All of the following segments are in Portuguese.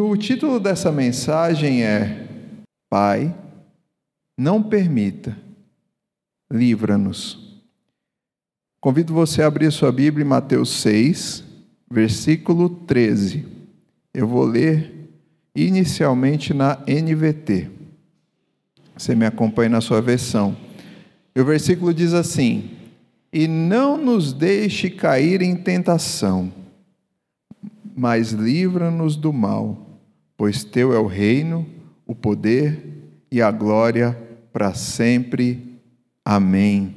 o título dessa mensagem é: Pai, não permita, livra-nos. Convido você a abrir sua Bíblia em Mateus 6, versículo 13. Eu vou ler inicialmente na NVT. Você me acompanha na sua versão. E o versículo diz assim: E não nos deixe cair em tentação, mas livra-nos do mal, pois teu é o reino, o poder e a glória para sempre. Amém.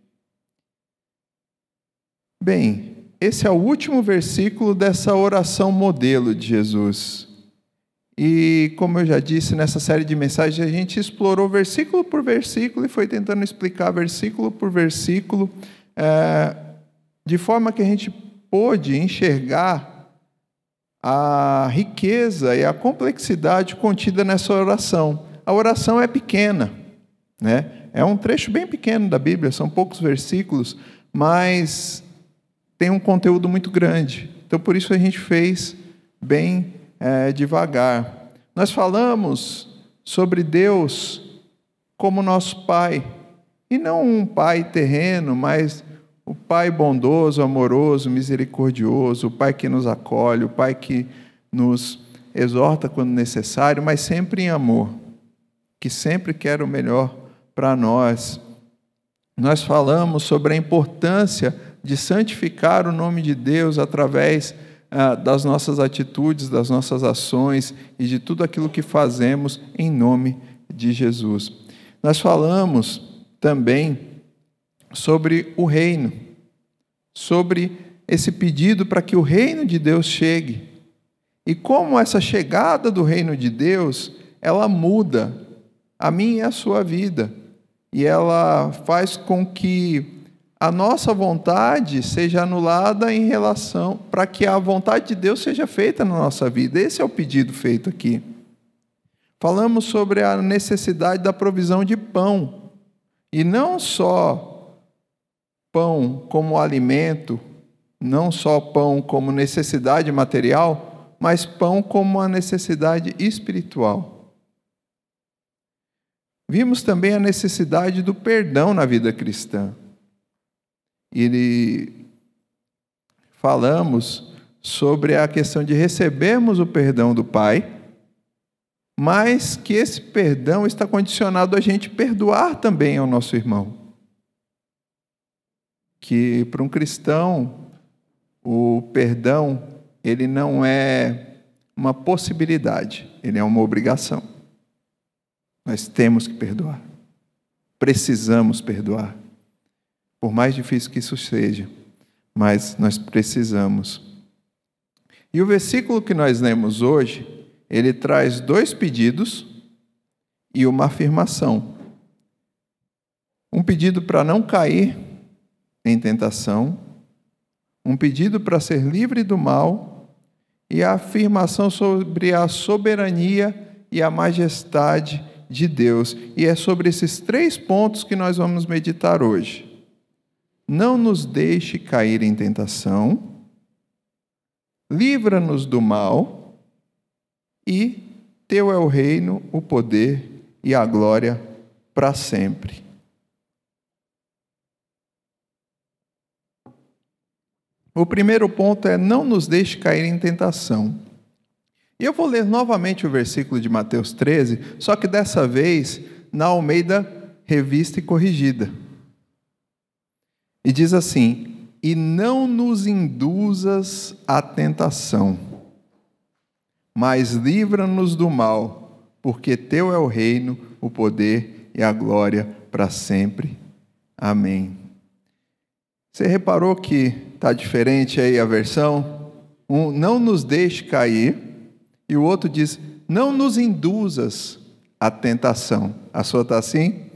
Bem, esse é o último versículo dessa oração modelo de Jesus. E, como eu já disse, nessa série de mensagens, a gente explorou versículo por versículo e foi tentando explicar versículo por versículo, de forma que a gente pôde enxergar a riqueza e a complexidade contida nessa oração. A oração é pequena, né? É um trecho bem pequeno da Bíblia, são poucos versículos, mas tem um conteúdo muito grande. Então, por isso a gente fez bem devagar. Nós falamos sobre Deus como nosso Pai, e não um Pai terreno, mas o Pai bondoso, amoroso, misericordioso, o Pai que nos acolhe, o Pai que nos exorta quando necessário, mas sempre em amor, que sempre quer o melhor para nós. Nós falamos sobre a importância de santificar o nome de Deus através das nossas atitudes, das nossas ações e de tudo aquilo que fazemos em nome de Jesus. Nós falamos também sobre o reino, sobre esse pedido para que o reino de Deus chegue. E como essa chegada do reino de Deus, ela muda a minha e a sua vida. E ela faz com que a nossa vontade seja anulada em relação, para que a vontade de Deus seja feita na nossa vida. Esse é o pedido feito aqui. Falamos sobre a necessidade da provisão de pão. E não só pão como alimento, não só pão como necessidade material, mas pão como a necessidade espiritual. Vimos também a necessidade do perdão na vida cristã. E falamos sobre a questão de recebermos o perdão do Pai, mas que esse perdão está condicionado a gente perdoar também ao nosso irmão. Que para um cristão, o perdão, ele não é uma possibilidade, ele é uma obrigação. Nós temos que perdoar. Precisamos perdoar. Por mais difícil que isso seja, mas nós precisamos. E o versículo que nós lemos hoje, ele traz 2 pedidos e uma afirmação. Um pedido para não cair em tentação, um pedido para ser livre do mal e a afirmação sobre a soberania e a majestade de Deus. E é sobre esses 3 pontos que nós vamos meditar hoje. Não nos deixe cair em tentação, livra-nos do mal, e teu é o reino, o poder e a glória para sempre. O primeiro ponto é: não nos deixe cair em tentação. E eu vou ler novamente o versículo de Mateus 13, só que dessa vez na Almeida Revista e Corrigida. E diz assim: E não nos induzas à tentação, mas livra-nos do mal, porque teu é o reino, o poder e a glória para sempre. Amém. Você reparou que está diferente aí a versão? Um, não nos deixe cair, e o outro diz, não nos induzas à tentação. A sua está assim?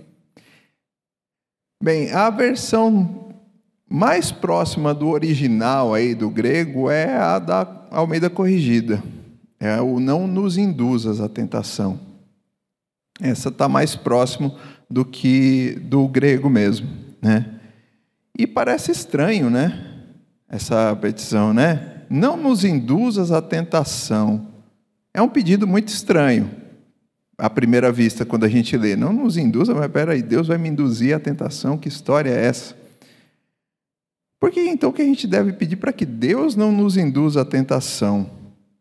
Bem, a versão mais próxima do original aí do grego é a da Almeida Corrigida. É o não nos induzas à tentação. Essa está mais próximo do que do grego mesmo, né? E parece estranho, né? Essa petição, né? Não nos induzas à tentação, É um pedido muito estranho, à primeira vista, quando a gente lê. Não nos induza, mas peraí, Deus vai me induzir à tentação? Que história é essa? Por que então que a gente deve pedir para que Deus não nos induza à tentação?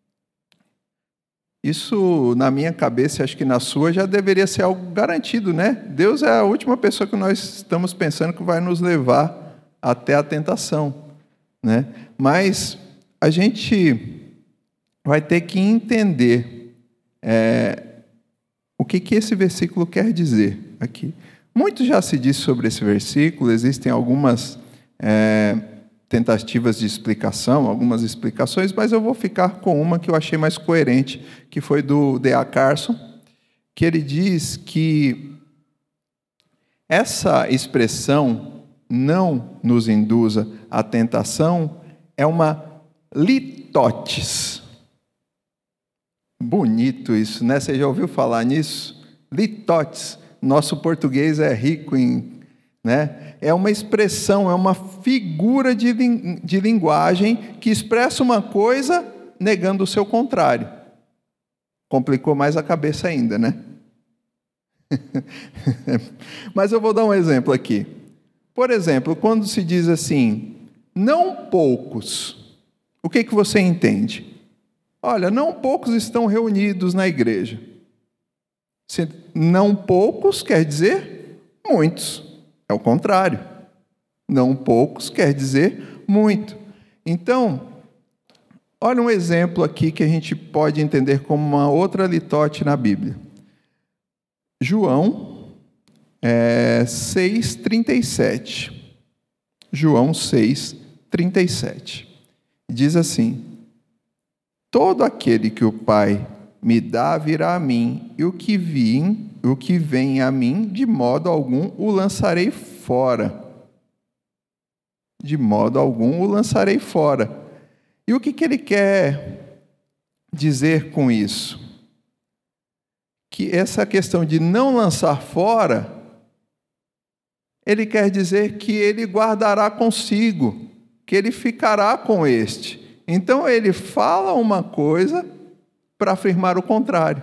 Isso, na minha cabeça, acho que na sua, já deveria ser algo garantido, né? Deus é a última pessoa que nós estamos pensando que vai nos levar até a tentação, né? Mas a gente vai ter que entender o que esse versículo quer dizer aqui. Muito já se disse sobre esse versículo, existem algumas tentativas de explicação, algumas explicações, mas eu vou ficar com uma que eu achei mais coerente, que foi do D.A. Carson, que ele diz que essa expressão, não nos induza à tentação, é uma litotes. Bonito isso, né? Você já ouviu falar nisso? Litotes. Nosso português é rico em... né? É uma expressão, é uma figura de linguagem que expressa uma coisa negando o seu contrário. Complicou mais a cabeça ainda, né? Mas eu vou dar um exemplo aqui. Por exemplo, quando se diz assim, não poucos, o que você entende? Olha, não poucos estão reunidos na igreja. Se não poucos quer dizer muitos. É o contrário. Não poucos quer dizer muito. Então, olha um exemplo aqui que a gente pode entender como uma outra litote na Bíblia. João 6,37. João 6,37. Diz assim: todo aquele que o Pai me dá virá a mim, e o que vem a mim, de modo algum o lançarei fora. De modo algum o lançarei fora. E o que ele quer dizer com isso? Que essa questão de não lançar fora, ele quer dizer que ele guardará consigo, que ele ficará com este. Então ele fala uma coisa para afirmar o contrário.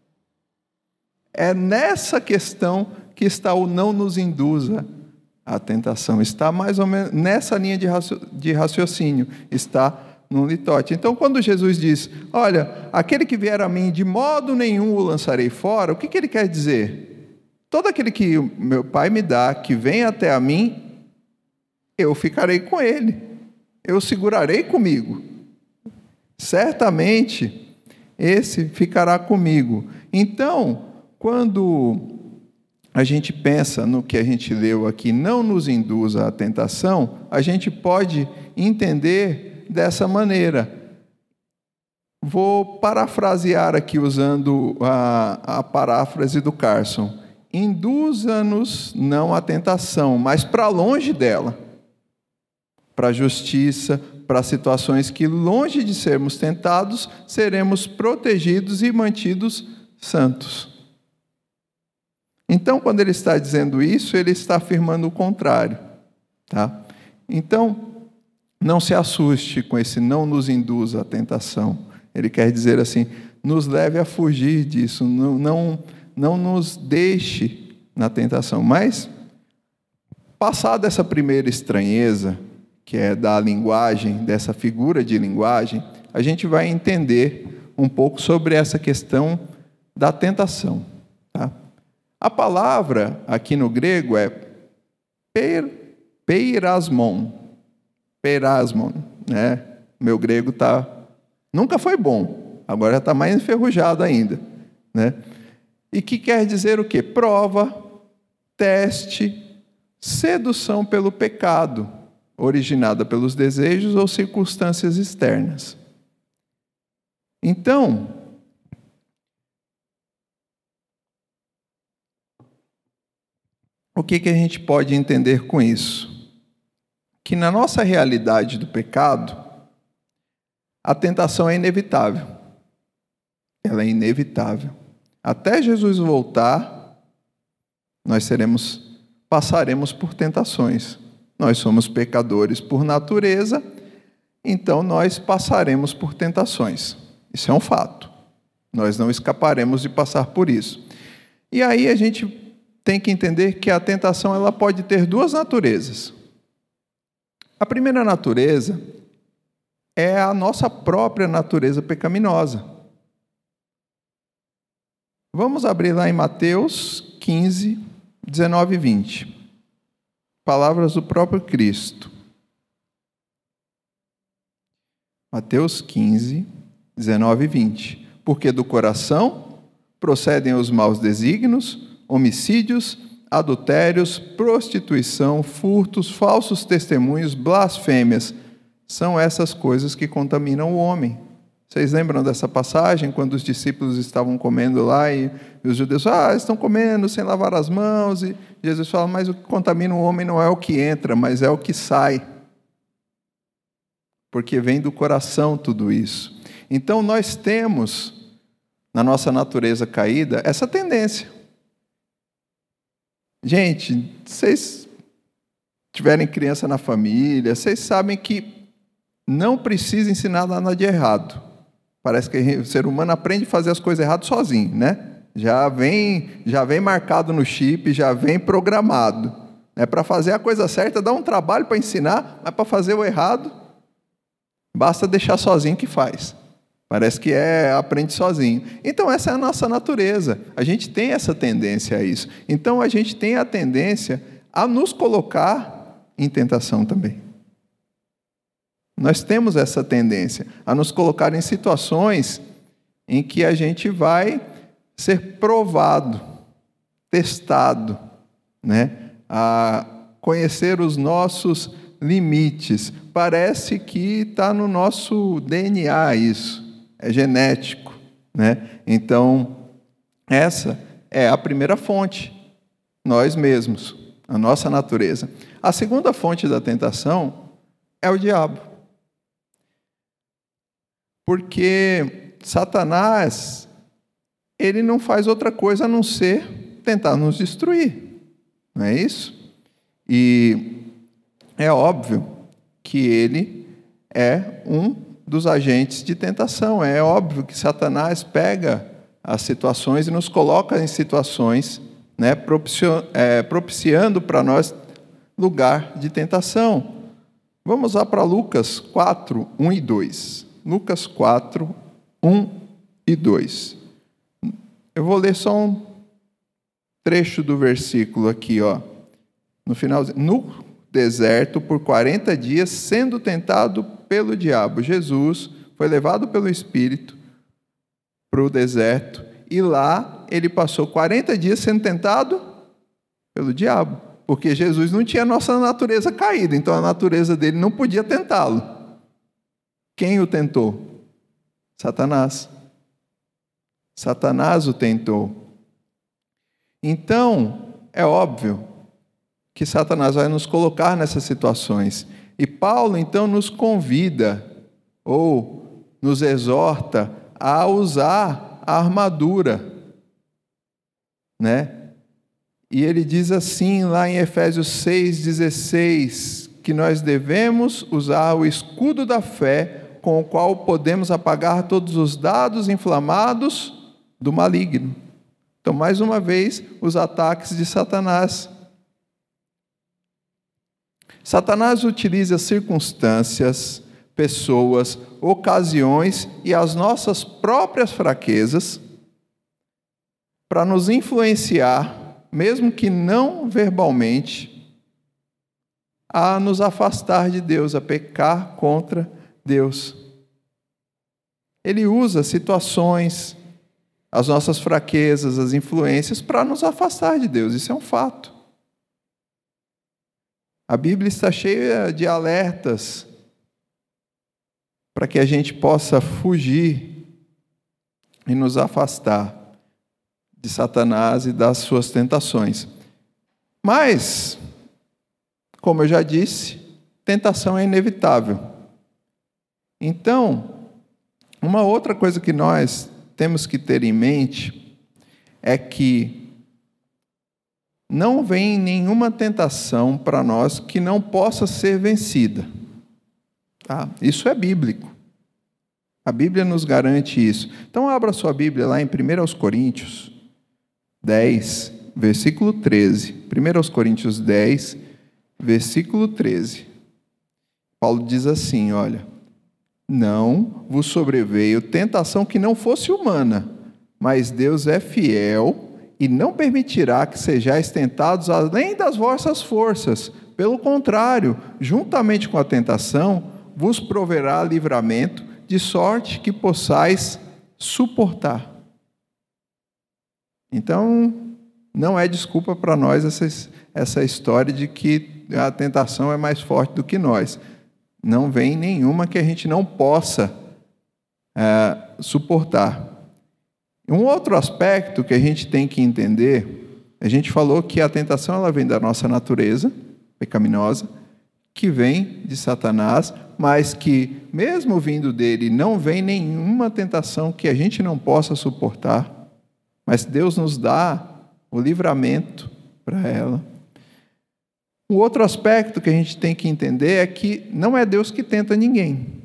É nessa questão que está o não nos induza à tentação. Está mais ou menos nessa linha de raciocínio. Está no litote. Então, quando Jesus diz, olha, aquele que vier a mim, de modo nenhum o lançarei fora, o que ele quer dizer? Todo aquele que meu Pai me dá, que vem até a mim, eu ficarei com ele. Eu segurarei comigo. Certamente, esse ficará comigo. Então, quando a gente pensa no que a gente leu aqui, não nos induza à tentação, a gente pode entender dessa maneira. Vou parafrasear aqui usando a paráfrase do Carson. Induza-nos não à tentação, mas para longe dela. Para a justiça, para situações que, longe de sermos tentados, seremos protegidos e mantidos santos. Então, quando ele está dizendo isso, ele está afirmando o contrário. Tá? Então, não se assuste com esse não nos induza à tentação. Ele quer dizer assim, nos leve a fugir disso, não nos deixe na tentação. Mas, passada essa primeira estranheza, que é da linguagem, dessa figura de linguagem, a gente vai entender um pouco sobre essa questão da tentação. Tá? A palavra aqui no grego é peirasmon. Peirasmon, né? Meu grego nunca foi bom, agora já está mais enferrujado ainda, né? E que quer dizer o quê? Prova, teste, sedução pelo pecado, originada pelos desejos ou circunstâncias externas. Então, o que a gente pode entender com isso? Que na nossa realidade do pecado, a tentação é inevitável. Ela é inevitável. Até Jesus voltar, nós passaremos por tentações. Nós somos pecadores por natureza, então nós passaremos por tentações. Isso é um fato. Nós não escaparemos de passar por isso. E aí a gente tem que entender que a tentação ela pode ter duas naturezas. A primeira natureza é a nossa própria natureza pecaminosa. Vamos abrir lá em Mateus 15, 19 e 20. Palavras do próprio Cristo. Mateus 15, 19 e 20. Porque do coração procedem os maus desígnios, homicídios, adultérios, prostituição, furtos, falsos testemunhos, blasfêmias. São essas coisas que contaminam o homem. Vocês lembram dessa passagem, quando os discípulos estavam comendo lá e os judeus estão comendo sem lavar as mãos, e Jesus fala, mas o que contamina o homem não é o que entra, mas é o que sai. Porque vem do coração tudo isso. Então nós temos, na nossa natureza caída, essa tendência. Gente, vocês tiverem criança na família, vocês sabem que não precisa ensinar nada de errado. Parece que o ser humano aprende a fazer as coisas erradas sozinho, né? Já vem marcado no chip, já vem programado. Para fazer a coisa certa dá um trabalho para ensinar, mas para fazer o errado, basta deixar sozinho que faz. Parece que aprende sozinho. Então essa é a nossa natureza. A gente tem essa tendência a isso. Então a gente tem a tendência a nos colocar em tentação também. Nós temos essa tendência a nos colocar em situações em que a gente vai ser provado, testado, a conhecer os nossos limites. Parece que está no nosso DNA isso. É genético, Então, essa é a primeira fonte, nós mesmos, a nossa natureza. A segunda fonte da tentação é o diabo. Porque Satanás, ele não faz outra coisa a não ser tentar nos destruir, não é isso? E é óbvio que ele é um dos agentes de tentação. É óbvio que Satanás pega as situações e nos coloca em situações, propiciando para nós lugar de tentação. Vamos lá para Lucas 4, 1 e 2. Lucas 4, 1 e 2. Eu vou ler só um trecho do versículo aqui, no finalzinho. No deserto, por 40 dias, sendo tentado pelo diabo. Jesus foi levado pelo Espírito para o deserto e lá ele passou 40 dias sendo tentado pelo diabo, porque Jesus não tinha a nossa natureza caída, então a natureza dele não podia tentá-lo. Quem o tentou? Satanás. Satanás o tentou. Então, é óbvio que Satanás vai nos colocar nessas situações. E Paulo, então, nos convida, ou nos exorta, a usar a armadura. E ele diz assim, lá em Efésios 6,16, que nós devemos usar o escudo da fé, com o qual podemos apagar todos os dardos inflamados do maligno. Então, mais uma vez, os ataques de Satanás. Satanás utiliza circunstâncias, pessoas, ocasiões e as nossas próprias fraquezas para nos influenciar, mesmo que não verbalmente, a nos afastar de Deus, a pecar contra Deus. Ele usa situações, as nossas fraquezas, as influências para nos afastar de Deus. Isso é um fato. A Bíblia está cheia de alertas para que a gente possa fugir e nos afastar de Satanás e das suas tentações. Mas, como eu já disse, tentação é inevitável. Então, uma outra coisa que nós temos que ter em mente é que não vem nenhuma tentação para nós que não possa ser vencida. Isso é bíblico. A Bíblia nos garante isso. Então, abra sua Bíblia lá em 1 Coríntios 10, versículo 13. 1 Coríntios 10, versículo 13. Paulo diz assim, olha: não vos sobreveio tentação que não fosse humana, mas Deus é fiel e não permitirá que sejais tentados além das vossas forças. Pelo contrário, juntamente com a tentação, vos proverá livramento, de sorte que possais suportar. Então, não é desculpa para nós essa história de que a tentação é mais forte do que nós. Não vem nenhuma que a gente não possa suportar. Um outro aspecto que a gente tem que entender, a gente falou que a tentação ela vem da nossa natureza pecaminosa, que vem de Satanás, mas que, mesmo vindo dele, não vem nenhuma tentação que a gente não possa suportar, mas Deus nos dá o livramento para ela. Um outro aspecto que a gente tem que entender é que não é Deus que tenta ninguém.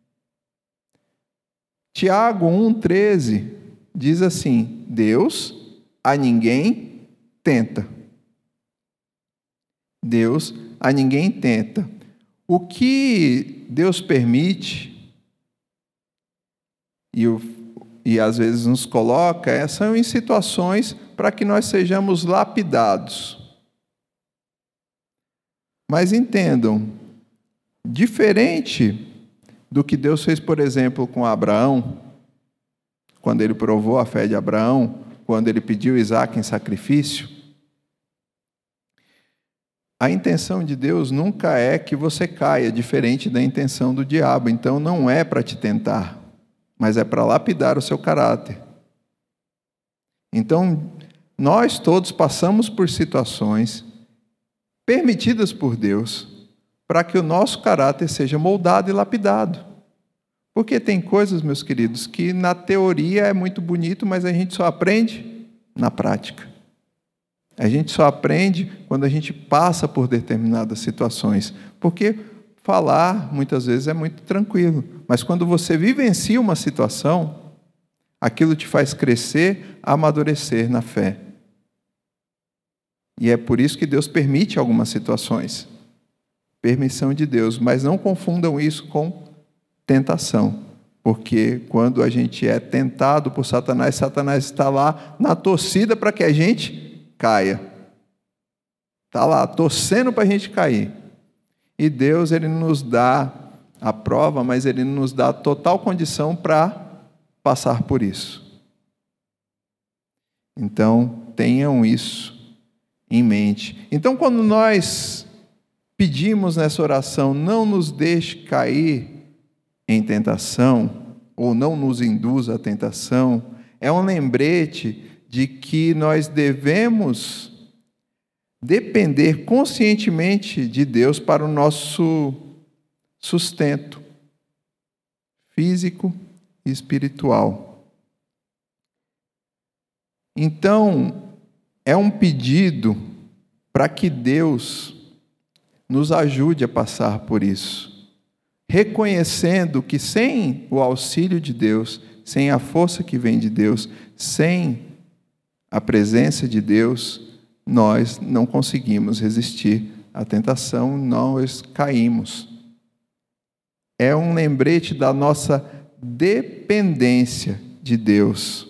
Tiago 1,13 diz assim: Deus a ninguém tenta. Deus a ninguém tenta. O que Deus permite e às vezes nos coloca são em situações para que nós sejamos lapidados. Mas entendam, diferente do que Deus fez, por exemplo, com Abraão, quando ele provou a fé de Abraão, quando ele pediu Isaque em sacrifício, a intenção de Deus nunca é que você caia, diferente da intenção do diabo. Então não é para te tentar, mas é para lapidar o seu caráter. Então, nós todos passamos por situações permitidas por Deus para que o nosso caráter seja moldado e lapidado. Porque tem coisas, meus queridos, que na teoria é muito bonito, mas a gente só aprende na prática. A gente só aprende quando a gente passa por determinadas situações. Porque falar, muitas vezes, é muito tranquilo. Mas quando você vivencia uma situação, aquilo te faz crescer, amadurecer na fé. E é por isso que Deus permite algumas situações. Permissão de Deus. Mas não confundam isso com tentação. Porque quando a gente é tentado por Satanás, Satanás está lá na torcida para que a gente caia. Está lá, torcendo para a gente cair. E Deus, Ele nos dá a prova, mas Ele nos dá total condição para passar por isso. Então, tenham isso em mente. Então, quando nós pedimos nessa oração, não nos deixe cair em tentação, ou não nos induza à tentação, é um lembrete de que nós devemos depender conscientemente de Deus para o nosso sustento físico e espiritual. Então, é um pedido para que Deus nos ajude a passar por isso, reconhecendo que sem o auxílio de Deus, sem a força que vem de Deus, sem a presença de Deus, nós não conseguimos resistir à tentação, nós caímos. É um lembrete da nossa dependência de Deus.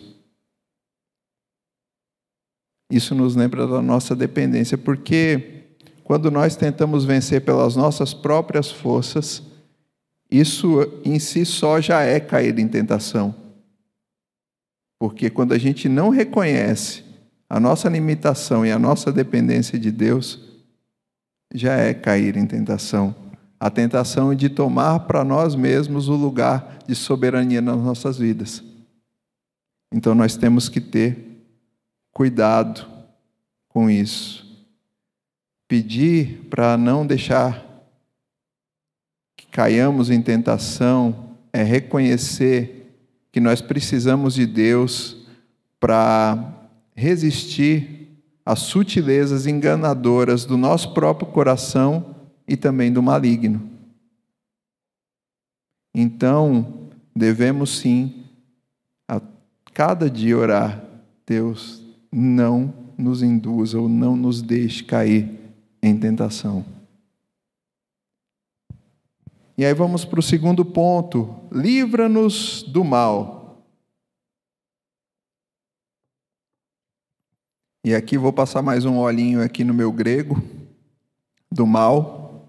Isso nos lembra da nossa dependência, porque quando nós tentamos vencer pelas nossas próprias forças, isso em si só já é cair em tentação. Porque quando a gente não reconhece a nossa limitação e a nossa dependência de Deus, já é cair em tentação. A tentação de tomar para nós mesmos o lugar de soberania nas nossas vidas. Então nós temos que ter cuidado com isso. Pedir para não deixar que caiamos em tentação é reconhecer que nós precisamos de Deus para resistir às sutilezas enganadoras do nosso próprio coração e também do maligno. Então, devemos sim, a cada dia orar: Deus, não nos induza ou não nos deixe cair em tentação. E aí vamos para o segundo ponto: livra-nos do mal. E aqui vou passar mais um olhinho aqui no meu grego, do mal.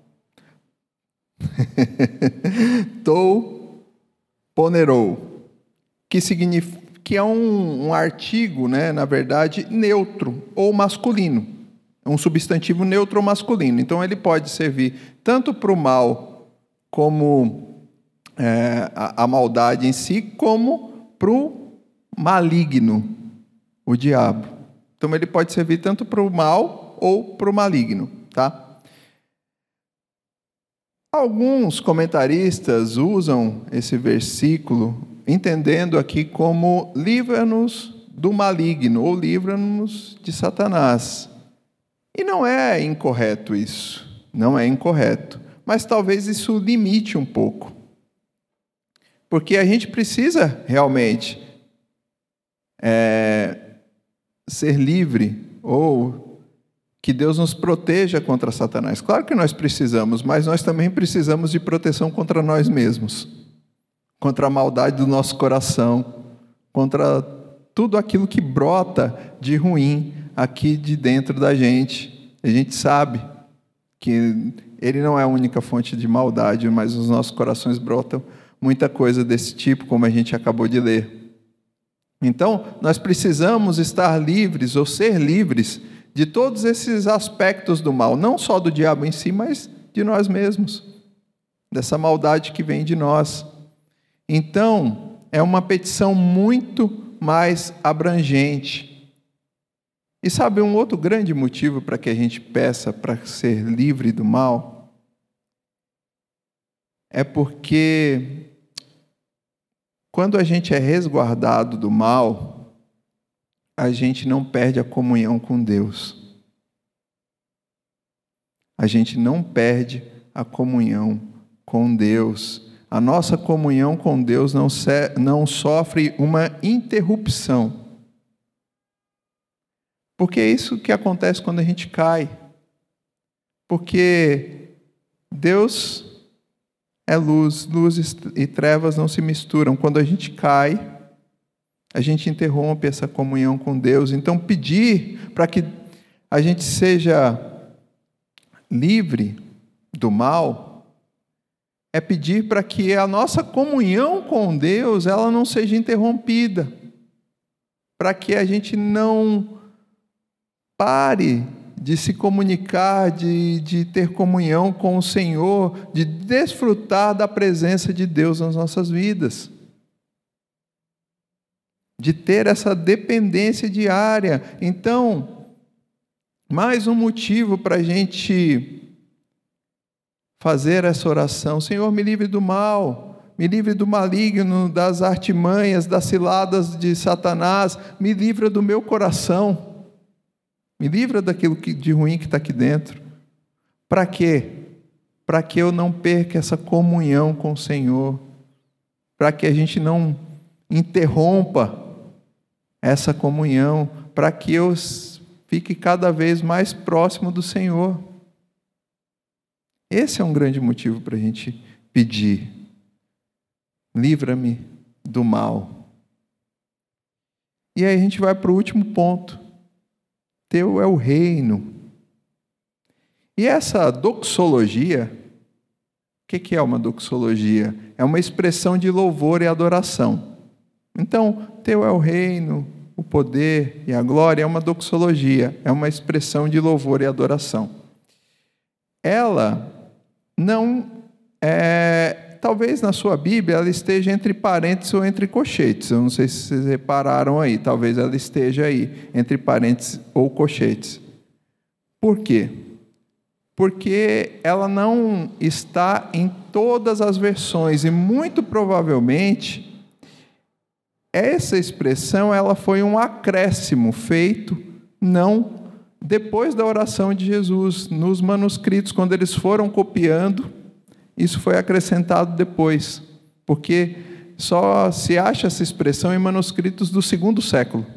Tou ponerou, que é um artigo, né, na verdade, neutro ou masculino. É um substantivo neutro ou masculino. Então ele pode servir tanto para o mal, como a maldade em si, como para o maligno, o diabo. Então ele pode servir tanto para o mal ou para o maligno, tá? Alguns comentaristas usam esse versículo entendendo aqui como livra-nos do maligno ou livra-nos de Satanás. E não é incorreto isso, não é incorreto. Mas talvez isso limite um pouco. Porque a gente precisa realmente ser livre, ou que Deus nos proteja contra Satanás. Claro que nós precisamos, mas nós também precisamos de proteção contra nós mesmos, contra a maldade do nosso coração, contra tudo aquilo que brota de ruim aqui de dentro da gente. A gente sabe que ele não é a única fonte de maldade, mas os nossos corações brotam muita coisa desse tipo, como a gente acabou de ler. Então, nós precisamos estar livres, ou ser livres, de todos esses aspectos do mal, não só do diabo em si, mas de nós mesmos, dessa maldade que vem de nós. Então, é uma petição muito mais abrangente. E sabe um outro grande motivo para que a gente peça para ser livre do mal? É porque quando a gente é resguardado do mal, a gente não perde a comunhão com Deus. A gente não perde a comunhão com Deus. A nossa comunhão com Deus não sofre uma interrupção. Porque é isso que acontece quando a gente cai. Porque Deus é luz, luz e trevas não se misturam. Quando a gente cai, a gente interrompe essa comunhão com Deus. Então, pedir para que a gente seja livre do mal é pedir para que a nossa comunhão com Deus ela não seja interrompida, para que a gente não pare de se comunicar, de ter comunhão com o Senhor, de desfrutar da presença de Deus nas nossas vidas, de ter essa dependência diária. Então, mais um motivo para a gente fazer essa oração: Senhor, me livre do mal, me livre do maligno, das artimanhas, das ciladas de Satanás, me livra do meu coração. Me livra daquilo de ruim que está aqui dentro. Para quê? Para que eu não perca essa comunhão com o Senhor. Para que a gente não interrompa essa comunhão. Para que eu fique cada vez mais próximo do Senhor. Esse é um grande motivo para a gente pedir. Livra-me do mal. E aí a gente vai para o último ponto. Teu é o reino. E essa doxologia, o que é uma doxologia? É uma expressão de louvor e adoração. Então, teu é o reino, o poder e a glória é uma doxologia, é uma expressão de louvor e adoração. Ela não é, talvez na sua Bíblia ela esteja entre parênteses ou entre colchetes. Eu não sei se vocês repararam aí, talvez ela esteja aí, entre parênteses ou colchetes. Por quê? Porque ela não está em todas as versões e muito provavelmente essa expressão ela foi um acréscimo feito não depois da oração de Jesus. Nos manuscritos, quando eles foram copiando, isso foi acrescentado depois, porque só se acha essa expressão em manuscritos do segundo século.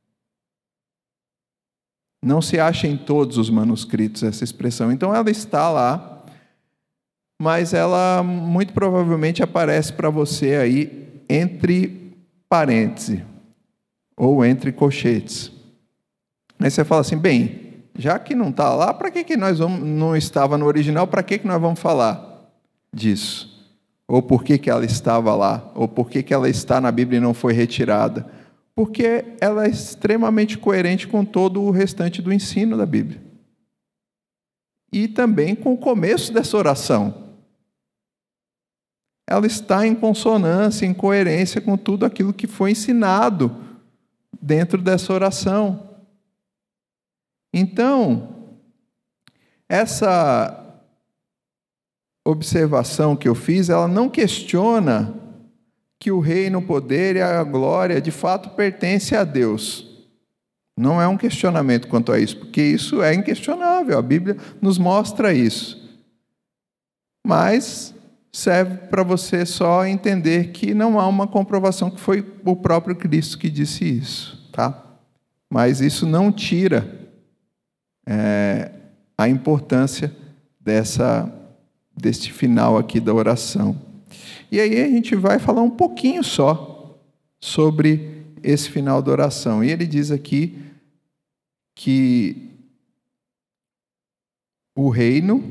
Não se acha em todos os manuscritos essa expressão. Então ela está lá, mas ela muito provavelmente aparece para você aí entre parênteses ou entre colchetes. Aí você fala assim, bem, já que não está lá, para que nós vamos, não estava no original, para que nós vamos falar disso? Ou por que ela estava lá? Ou por que ela está na Bíblia e não foi retirada? Porque ela é extremamente coerente com todo o restante do ensino da Bíblia. E também com o começo dessa oração. Ela está em consonância, em coerência com tudo aquilo que foi ensinado dentro dessa oração. Então, essa observação que eu fiz, ela não questiona que o reino, o poder e a glória de fato pertencem a Deus. Não é um questionamento quanto a isso, porque isso é inquestionável, a Bíblia nos mostra isso. Mas serve para você só entender que não há uma comprovação que foi o próprio Cristo que disse isso, tá? Mas isso não tira a importância deste final aqui da oração. E aí a gente vai falar um pouquinho só sobre esse final da oração. E ele diz aqui que o reino,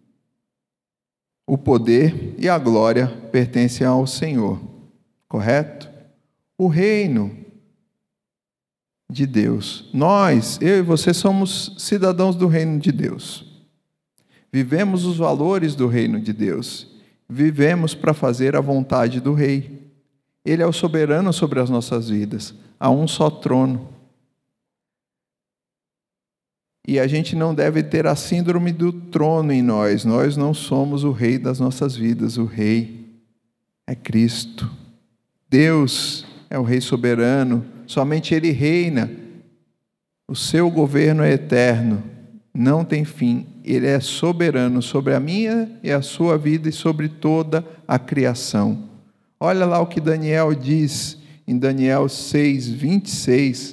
o poder e a glória pertencem ao Senhor, correto? O reino de Deus. Nós, eu e você, somos cidadãos do reino de Deus. Vivemos os valores do reino de Deus. Vivemos para fazer a vontade do Rei. Ele é o soberano sobre as nossas vidas. Há um só trono. E a gente não deve ter a síndrome do trono em nós. Nós não somos o Rei das nossas vidas. O Rei é Cristo. Deus é o Rei soberano. Somente Ele reina. O seu governo é eterno. Não tem fim. Ele é soberano sobre a minha e a sua vida e sobre toda a criação. Olha lá o que Daniel diz em Daniel 6, 26.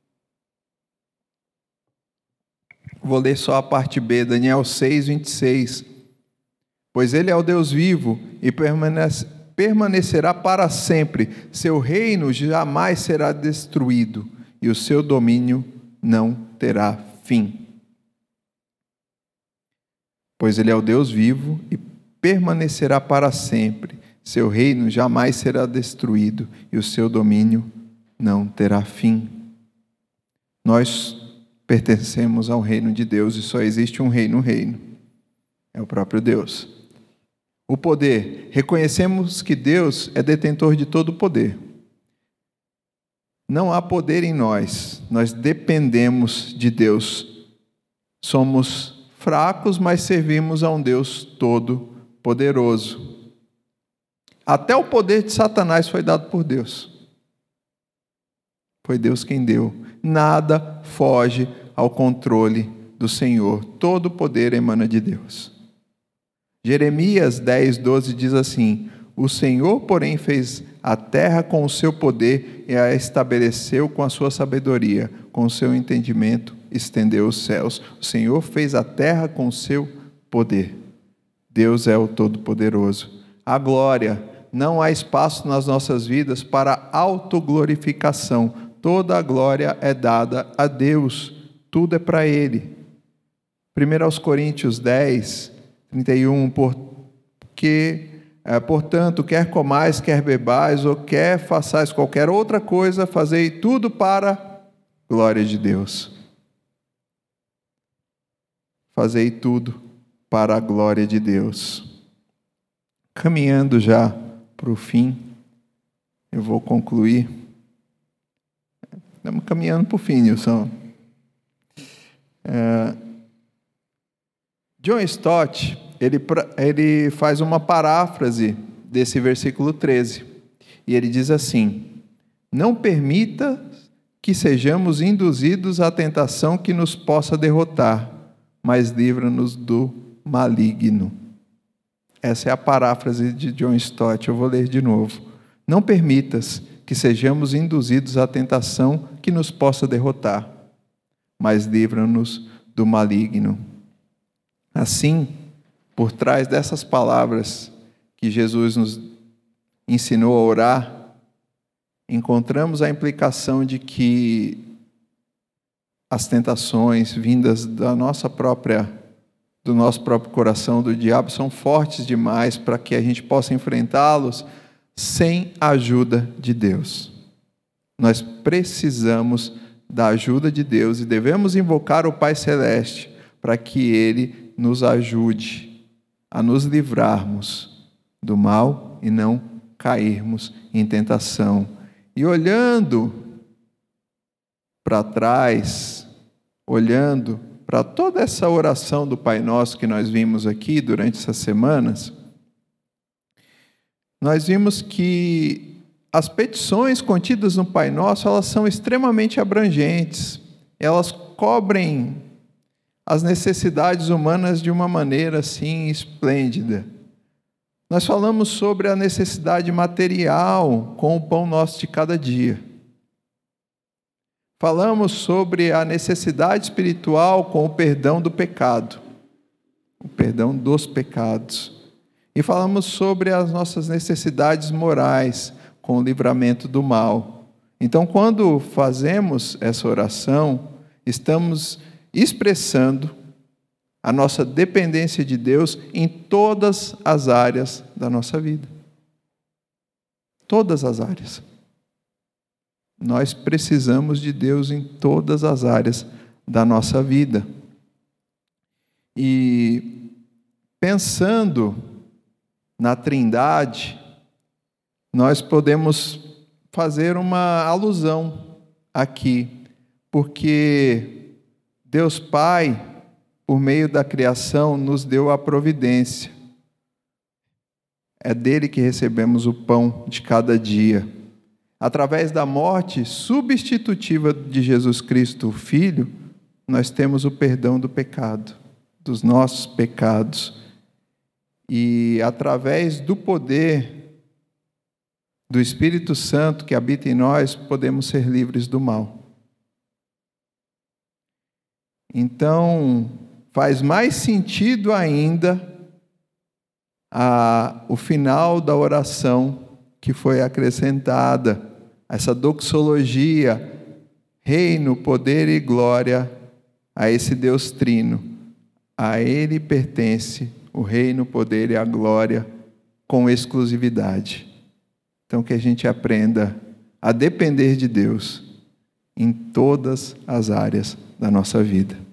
Vou ler só a parte B, Daniel 6, 26. Pois ele é o Deus vivo e permanecerá para sempre. Seu reino jamais será destruído e o seu domínio não terá fim. Pois ele é o Deus vivo e permanecerá para sempre. Seu reino jamais será destruído e o seu domínio não terá fim. Nós pertencemos ao reino de Deus e só existe um rei no reino. É o próprio Deus. O poder. Reconhecemos que Deus é detentor de todo o poder. Não há poder em nós. Nós dependemos de Deus. Somos fracos, mas servimos a um Deus todo-poderoso. Até o poder de Satanás foi dado por Deus. Foi Deus quem deu. Nada foge ao controle do Senhor. Todo o poder emana de Deus. Jeremias 10, 12 diz assim: o Senhor, porém, fez a terra com o seu poder e a estabeleceu com a sua sabedoria, com o seu entendimento estendeu os céus. O Senhor fez a terra com o seu poder. Deus é o Todo-Poderoso. A glória. Não há espaço nas nossas vidas para autoglorificação. Toda a glória é dada a Deus. Tudo é para Ele. 1 Coríntios 10, 31. Portanto, quer comais, quer bebais, ou quer façais qualquer outra coisa, fazei tudo para a glória de Deus. Fazei tudo para a glória de Deus. Caminhando já para o fim, eu vou concluir. Estamos caminhando para o fim, Nilson. John Stott, ele faz uma paráfrase desse versículo 13. E ele diz assim: não permita que sejamos induzidos à tentação que nos possa derrotar, mas livra-nos do maligno. Essa é a paráfrase de John Stott. Eu vou ler de novo. Não permitas que sejamos induzidos à tentação que nos possa derrotar, mas livra-nos do maligno. Assim, por trás dessas palavras que Jesus nos ensinou a orar, encontramos a implicação de que as tentações vindas do nosso próprio coração, do diabo, são fortes demais para que a gente possa enfrentá-los sem a ajuda de Deus. Nós precisamos da ajuda de Deus e devemos invocar o Pai Celeste para que Ele nos ajude a nos livrarmos do mal e não cairmos em tentação. E olhando para trás, olhando para toda essa oração do Pai Nosso que nós vimos aqui durante essas semanas, nós vimos que as petições contidas no Pai Nosso, elas são extremamente abrangentes. Elas cobrem as necessidades humanas de uma maneira assim esplêndida. Nós falamos sobre a necessidade material com o pão nosso de cada dia. Falamos sobre a necessidade espiritual com o perdão do pecado, o perdão dos pecados. E falamos sobre as nossas necessidades morais com o livramento do mal. Então, quando fazemos essa oração, estamos expressando a nossa dependência de Deus em todas as áreas da nossa vida. Todas as áreas. Nós precisamos de Deus em todas as áreas da nossa vida. E pensando na Trindade, nós podemos fazer uma alusão aqui, porque Deus Pai, por meio da criação, nos deu a providência. É dele que recebemos o pão de cada dia. Através da morte substitutiva de Jesus Cristo, o Filho, nós temos o perdão do pecado, dos nossos pecados. E através do poder do Espírito Santo que habita em nós, podemos ser livres do mal. Então, faz mais sentido ainda o final da oração que foi acrescentada, essa doxologia, reino, poder e glória a esse Deus trino. A Ele pertence o reino, o poder e a glória com exclusividade. Então, que a gente aprenda a depender de Deus em todas as áreas da nossa vida.